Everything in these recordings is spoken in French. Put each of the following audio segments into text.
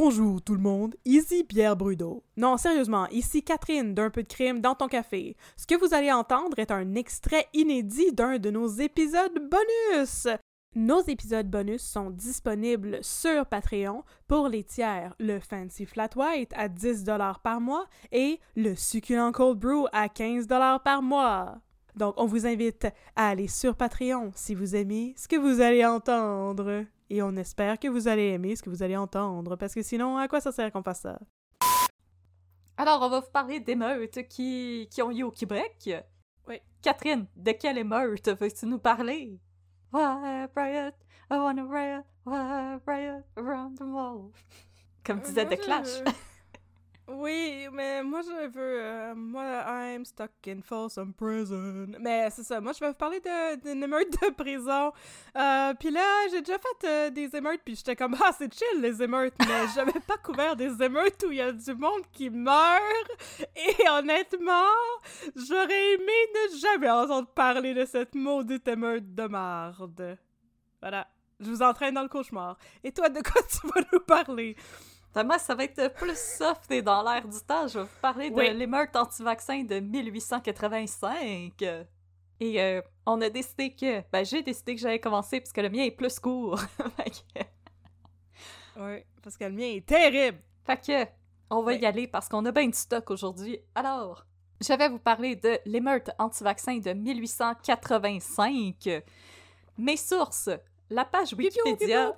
Bonjour tout le monde, ici Pierre Brudeau. Non, sérieusement, ici Catherine d'Un peu de crime dans ton café. Ce que vous allez entendre est un extrait inédit d'un de nos épisodes bonus. Nos épisodes bonus sont disponibles sur Patreon pour les tiers, le Fancy Flat White à 10$ par mois et le Succulent Cold Brew à 15$ par mois. Donc, on vous invite à aller sur Patreon si vous aimez ce que vous allez entendre. Et on espère que vous allez aimer ce que vous allez entendre, parce que sinon, à quoi ça sert qu'on fasse ça? Alors, on va vous parler d'émeutes qui ont eu au Québec. Oui. Catherine, de quelle émeute veux-tu nous parler? Why riot, I wanna riot, why riot around the world. Comme disait The Clash. Oui, mais moi je veux... moi, I'm stuck in Folsom Prison. Mais c'est ça, moi je vais vous parler d'une émeute de prison. Puis là, j'ai déjà fait des émeutes, puis j'étais comme, ah, c'est chill les émeutes, mais j'avais pas couvert des émeutes où il y a du monde qui meurt. Et honnêtement, j'aurais aimé ne jamais entendre parler de cette maudite émeute de marde. Voilà, je vous entraîne dans le cauchemar. Et toi, de quoi tu vas nous parler? Moi, ça va être plus soft et dans l'air du temps. Je vais vous parler de l'émeute anti-vaccin de 1885. Et on a décidé que... j'ai décidé que j'allais commencer parce que le mien est plus court. Oui, parce que le mien est terrible. Fait que, on va y aller parce qu'on a bien du stock aujourd'hui. Alors, je vais vous parler de l'émeute anti-vaccin de 1885. Mes sources, la page Wikipédia...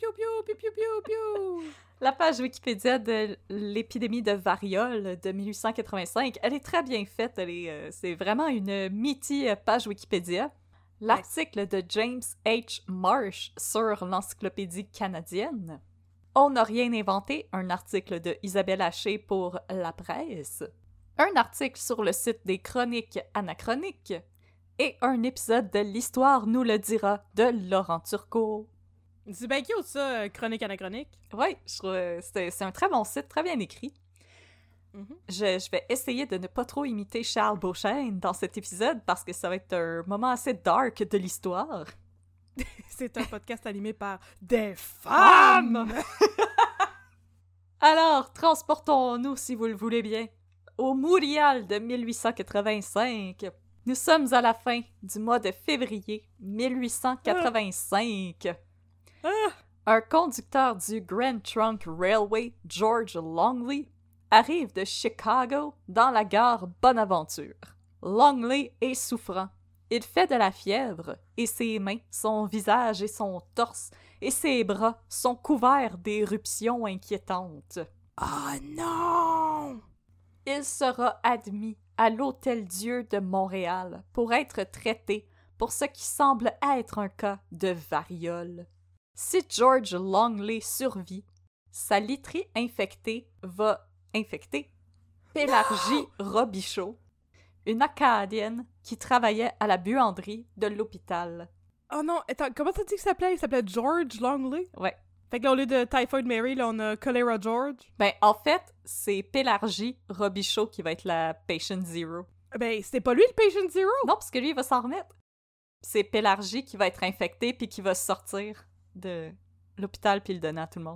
La page Wikipédia de l'épidémie de variole de 1885, elle est très bien faite. C'est vraiment une meaty page Wikipédia. L'article de James H. Marsh sur l'Encyclopédie canadienne. On n'a rien inventé, un article de Isabelle Haché pour La Presse. Un article sur le site des Chroniques anachroniques. Et un épisode de L'Histoire nous le dira de Laurent Turcot. C'est bien cute, ça, Chronique anachronique. Oui, je trouve c'est un très bon site, très bien écrit. Mm-hmm. Je vais essayer de ne pas trop imiter Charles Beauchesne dans cet épisode parce que ça va être un moment assez dark de l'histoire. C'est un podcast animé par des femmes! Alors, transportons-nous, si vous le voulez bien, au Montréal de 1885. Nous sommes à la fin du mois de février 1885. Un conducteur du Grand Trunk Railway, George Longley, arrive de Chicago dans la gare Bonaventure. Longley est souffrant. Il fait de la fièvre, et ses mains, son visage et son torse, et ses bras sont couverts d'éruptions inquiétantes. Oh non! Il sera admis à l'Hôtel-Dieu de Montréal pour être traité pour ce qui semble être un cas de variole. Si George Longley survit, sa literie infectée va infecter Pélargie Robichaud, une Acadienne qui travaillait à la buanderie de l'hôpital. Oh non, attends, comment t'as dit qu'il s'appelait? Il s'appelait George Longley? Ouais. Fait que là, au lieu de Typhoid Mary, là, on a Cholera George. En fait, c'est Pélargie Robichaud qui va être la patient zero. C'était pas lui le patient zero? Non, parce que lui, il va s'en remettre. C'est Pélargie qui va être infectée puis qui va sortir de l'hôpital puis le donner à tout le monde.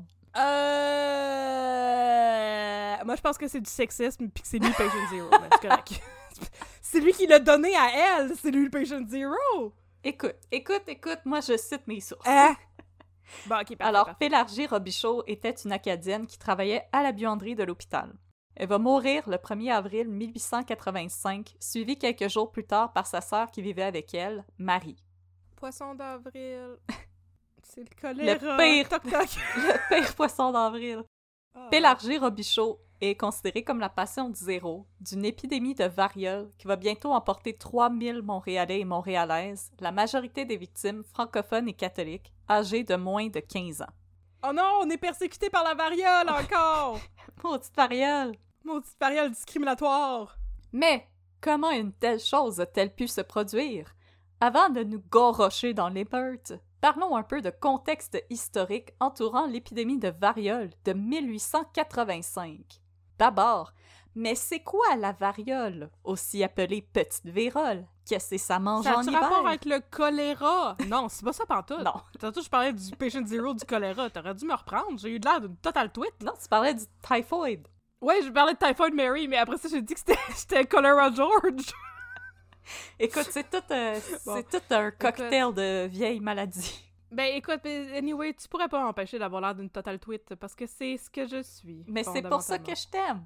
Moi, je pense que c'est du sexisme puis que c'est lui le patient zero. Mais c'est correct. C'est lui qui l'a donné à elle! C'est lui le patient zero! Écoute, moi je cite mes sources. Bon, ok, parfait, alors, Pélargie Robichaud était une Acadienne qui travaillait à la buanderie de l'hôpital. Elle va mourir le 1er avril 1885, suivie quelques jours plus tard par sa sœur qui vivait avec elle, Marie. Poisson d'avril. C'est le choléra. Le pire poisson d'avril. Oh. Pélargie Robichaud est considérée comme la patient zéro d'une épidémie de variole qui va bientôt emporter 3000 Montréalais et Montréalaises, la majorité des victimes francophones et catholiques, âgées de moins de 15 ans. Oh non, on est persécutés par la variole encore! Maudite variole! Maudite variole discriminatoire! Mais comment une telle chose a-t-elle pu se produire? Avant de nous gorocher dans l'émeute, parlons un peu de contexte historique entourant l'épidémie de variole de 1885. D'abord, Mais c'est quoi la variole, aussi appelée petite vérole? Qu'est-ce que ça mange en Ça hiver? a rapport avec le choléra? Non, c'est pas ça pantoute. Non. Tantôt, je parlais du patient zero du choléra. T'aurais dû me reprendre. J'ai eu de l'air d'une total tweet. Non, tu parlais du typhoid. Ouais, je parlais de Typhoid Mary, mais après ça, j'ai dit que c'était Cholera George. Écoute, c'est tout un cocktail de vieilles maladies. Ben écoute, anyway, tu pourrais pas m'empêcher d'avoir l'air d'une total tweet parce que c'est ce que je suis. Mais c'est pour ça que je t'aime.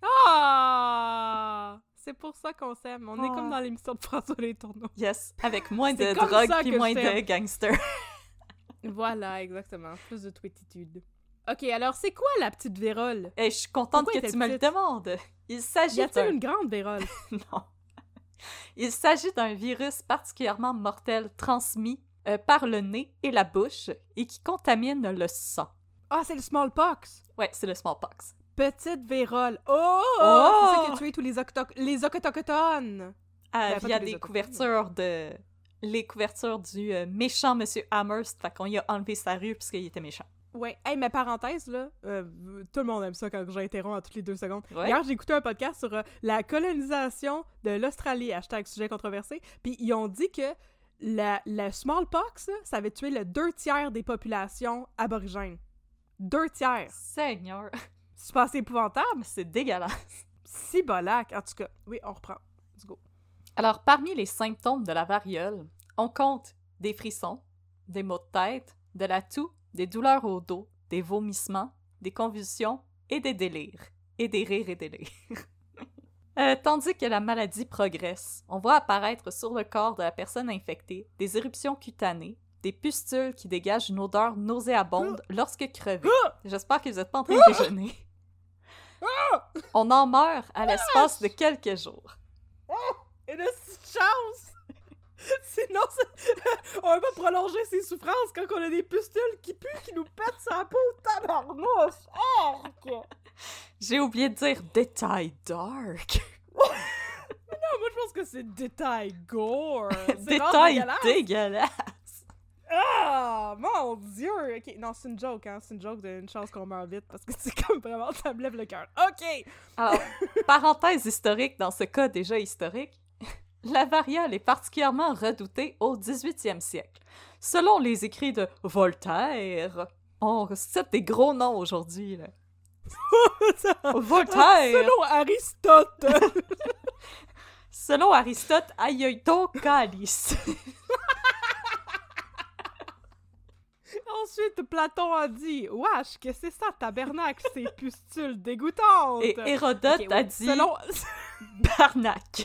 Ah! C'est pour ça qu'on s'aime. On est comme dans l'émission de François Les Tourneaux. Yes, avec moins de C'est comme drogue ça puis que moins je de t'aime. gangsters. Voilà, exactement. Plus de tweetitude. Ok, alors c'est quoi la petite vérole? Et je suis contente Pourquoi que tu est-elle me le petite? demandes. Il Y s'agit a-t-il une grande vérole? Non. Il s'agit d'un virus particulièrement mortel transmis par le nez et la bouche et qui contamine le sang. Ah, c'est le smallpox! Ouais, c'est le smallpox. Petite vérole. Oh! Oh! C'est ça qui a tué tous les autochtones! Ben, Via pas tous les des autochtones. les couvertures du méchant Monsieur Amherst, fait qu'on y a enlevé sa rue puisqu'il était méchant. Ouais. Hey, mais parenthèse, là, tout le monde aime ça quand j'interromps à toutes les 2 secondes. Ouais. Hier, j'ai écouté un podcast sur la colonisation de l'Australie, #sujet controversé, puis ils ont dit que le smallpox, là, ça avait tué le 2/3 des populations aborigènes. 2/3! Seigneur, C'est pas assez épouvantable? c'est dégueulasse. Si bolac! En tout cas, oui, on reprend. Let's go. Alors, parmi les symptômes de la variole, on compte des frissons, des maux de tête, de la toux, des douleurs au dos, des vomissements, des convulsions et des délires. Et des rires et délires. Tandis que la maladie progresse, on voit apparaître sur le corps de la personne infectée des éruptions cutanées, des pustules qui dégagent une odeur nauséabonde lorsque crevées. J'espère que vous n'êtes pas en train de déjeuner. On en meurt à l'espace de quelques jours. Et de chance! Sinon, on va pas prolonger ses souffrances quand on a des pustules qui puent, qui nous pètent sa peau, tabarnouche! Arc! J'ai oublié de dire détail dark. Non, moi je pense que c'est détail gore! C'est vraiment Détail dégueulasse. dégueulasse. Ah! Mon Dieu! Ok, non, c'est une joke, hein? C'est une joke d'une chance qu'on meurt vite, parce que c'est comme vraiment, ça me lève le cœur. Ok! Alors, parenthèse historique dans ce cas déjà historique, la variole est particulièrement redoutée au 18e siècle. Selon les écrits de Voltaire, on cite des gros noms aujourd'hui, là. Voltaire! Selon Aristote! Selon Aristote, Aioito-Calis. Ensuite, Platon a dit « Wesh, que c'est ça, tabernacle, ces pustules dégoûtantes! » Et Hérodote Ok, a ouais. dit Selon... Barnac.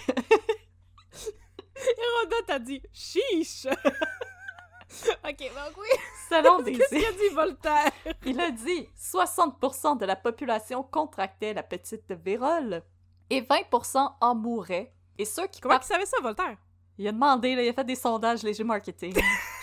Hérodote a dit « Chiche! » Ok, donc oui, Selon des qu'est-ce qu'il a dit Voltaire? Il a dit 60% de la population contractait la petite vérole et 20% en mouraient. Et ceux qui Comment il savait ça, Voltaire? Il a demandé, là, il a fait des sondages léger marketing.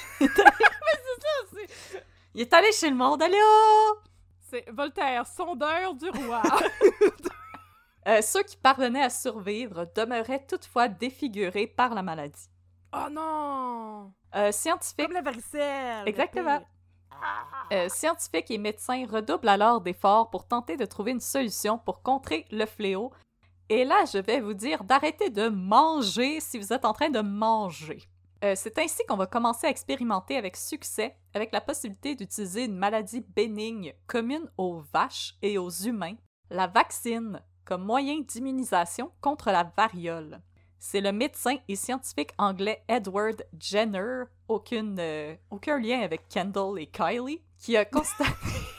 Il est allé chez le monde, allez oh! C'est Voltaire, sondeur du roi. Ceux qui parvenaient à survivre demeuraient toutefois défigurés par la maladie. Oh non! Scientifiques, Comme la varicelle! Exactement. Scientifiques et médecins redoublent alors d'efforts pour tenter de trouver une solution pour contrer le fléau. Et là, je vais vous dire d'arrêter de manger si vous êtes en train de manger. C'est ainsi qu'on va commencer à expérimenter avec succès avec la possibilité d'utiliser une maladie bénigne commune aux vaches et aux humains, la vaccine, comme moyen d'immunisation contre la variole. C'est le médecin et scientifique anglais Edward Jenner, aucun lien avec Kendall et Kylie, qui a constaté...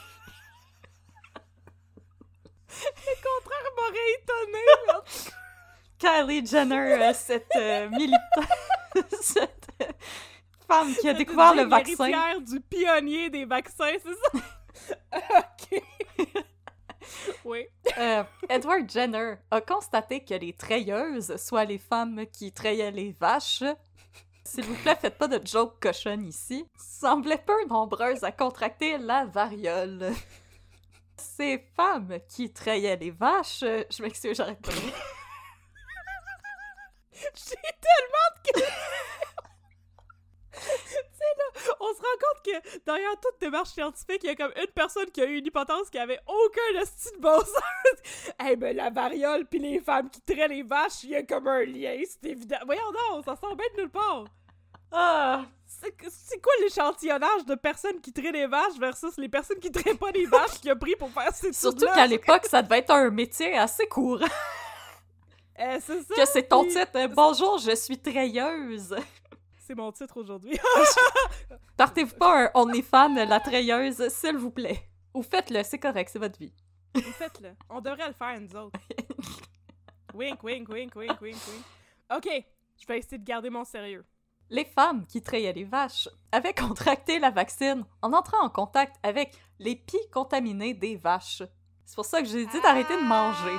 Le contraire m'aurait étonné! Kylie Jenner, cette militante, cette femme qui a découvert le vaccin. L'héritière du pionnier des vaccins, c'est ça? Ok. Oui. Edward Jenner a constaté que les treilleuses, soit les femmes qui treillaient les vaches, s'il vous plaît, faites pas de joke cochonne ici, semblaient peu nombreuses à contracter la variole. Ces femmes qui treillaient les vaches, je m'excuse, j'arrête pas. J'ai tellement de... Tu sais, là, on se rend compte que que derrière toute démarche scientifique, il y a comme une personne qui a eu une hypothèse qui avait aucun esti de bon sens. Eh ben, la variole pis les femmes qui traient les vaches, il y a comme un lien, c'est évident. Voyons donc, ça sort bien de nulle part. Ah! C'est quoi l'échantillonnage de personnes qui traient des vaches versus les personnes qui traient pas des vaches qu'il a pris pour faire ces Surtout trucs-là? qu'à l'époque, ça devait être un métier assez courant. C'est ça. Que c'est ton pis- titre. Bonjour, je suis treilleuse. C'est mon titre aujourd'hui. Partez-vous pas un OnlyFans, la treilleuse, s'il vous plaît. Ou faites-le, c'est correct, c'est votre vie. Faites-le. On devrait le faire, nous autres. Wink, wink, wink, wink, wink, wink. OK, je vais essayer de garder mon sérieux. Les femmes qui traillaient les vaches avaient contracté la vaccine en entrant en contact avec les pies contaminées des vaches. C'est pour ça que j'ai dit d'arrêter de manger.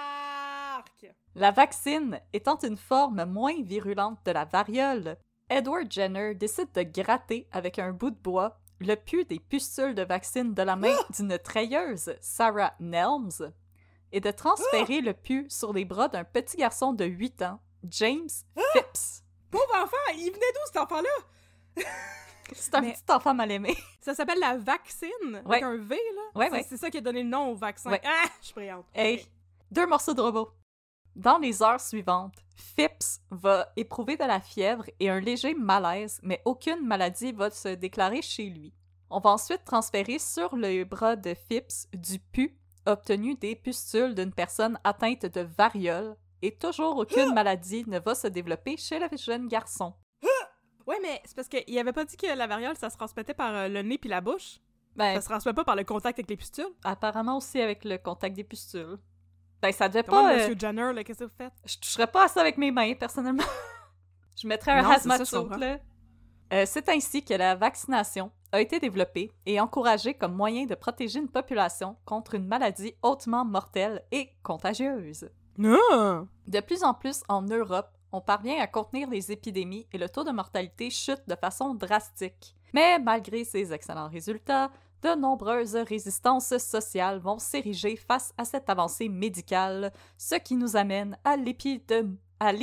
Arc! La vaccine étant une forme moins virulente de la variole, Edward Jenner décide de gratter avec un bout de bois le pus des pustules de vaccine de la main d'une treilleuse, Sarah Nelms, et de transférer le pus sur les bras d'un petit garçon de 8 ans, James Phipps. Pauvre enfant! Il venait d'où, cet enfant-là? C'est un Mais- petit enfant mal aimé. Ça s'appelle la vaccine, Ouais. avec un V, là? Ouais, ouais. C'est ça qui a donné le nom au vaccin. Ouais. Ah! Je suis brillante. Hey, Ok. 2 morceaux de robot. Dans les heures suivantes, Phipps va éprouver de la fièvre et un léger malaise, mais aucune maladie va se déclarer chez lui. On va ensuite transférer sur le bras de Phipps du pus obtenu des pustules d'une personne atteinte de variole, et toujours aucune maladie ne va se développer chez le jeune garçon. Ouais, mais c'est parce qu'il avait pas dit que la variole, ça se transmettait par le nez puis la bouche. Ben, Ça se transmet pas par le contact avec les pustules. apparemment aussi avec le contact des pustules. Ben, ça devait Comment, pas... Monsieur Jenner, là, qu'est-ce que vous faites? Je toucherais pas à ça avec mes mains, personnellement. Je mettrais un Non, c'est hazmat ça, je suit, comprends. là. C'est ainsi que la vaccination a été développée et encouragée comme moyen de protéger une population contre une maladie hautement mortelle et contagieuse. Non! De plus en plus en Europe, on parvient à contenir les épidémies et le taux de mortalité chute de façon drastique. Mais malgré ces excellents résultats, de nombreuses résistances sociales vont s'ériger face à cette avancée médicale, ce qui nous amène à l'épidémie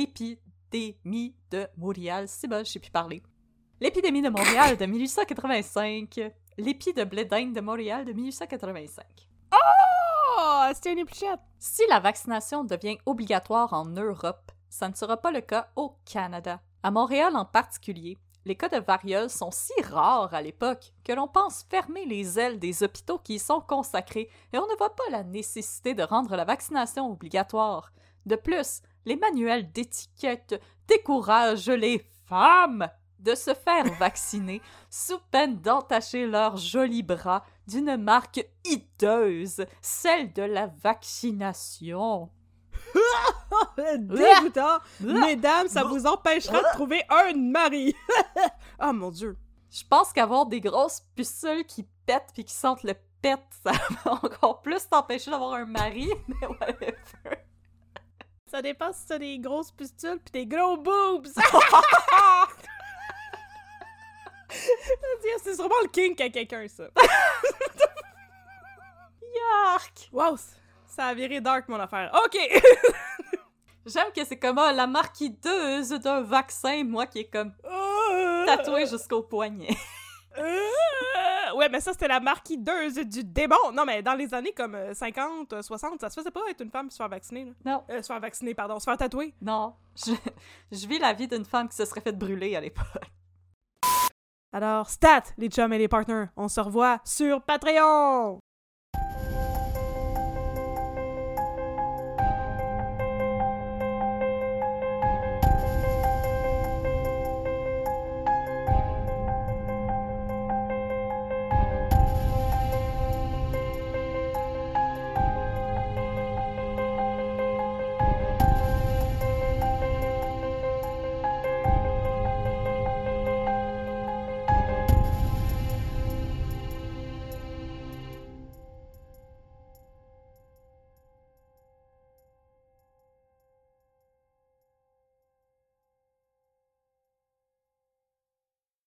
de Montréal. C'est bon, je sais plus parler. L'épidémie de Montréal de 1885. L'épi de blé d'Inde de Montréal de 1885. Oh! C'était une épluchette! Si la vaccination devient obligatoire en Europe, ça ne sera pas le cas au Canada. À Montréal en particulier, les cas de variole sont si rares à l'époque que l'on pense fermer les ailes des hôpitaux qui y sont consacrés et on ne voit pas la nécessité de rendre la vaccination obligatoire. De plus, les manuels d'étiquette découragent les femmes de se faire vacciner sous peine d'entacher leurs jolis bras d'une marque hideuse, celle de la vaccination. Dégoûtant! Mesdames, ça vous empêchera de trouver un mari! Oh mon Dieu! Je pense qu'avoir des grosses pustules qui pètent puis qui sentent le pet, ça va encore plus t'empêcher d'avoir un mari, mais whatever. Ça dépend si t'as des grosses pustules pis des gros boobs! C'est sûrement le kink à quelqu'un, ça. Yark! Wow! Ça a viré dark, mon affaire. OK! J'aime que c'est comme la marquideuse d'un vaccin, moi qui est comme tatouée jusqu'au poignet. Ouais, mais ça, c'était la marquideuse du démon! Non, mais dans les années comme 50, 60, ça se faisait pas être une femme se faire vacciner, là. Non, Se faire vacciner, pardon, se faire tatouer. non. Je vis la vie d'une femme qui se serait fait brûler à l'époque. Alors, stat, les chums et les partners, on se revoit sur Patreon!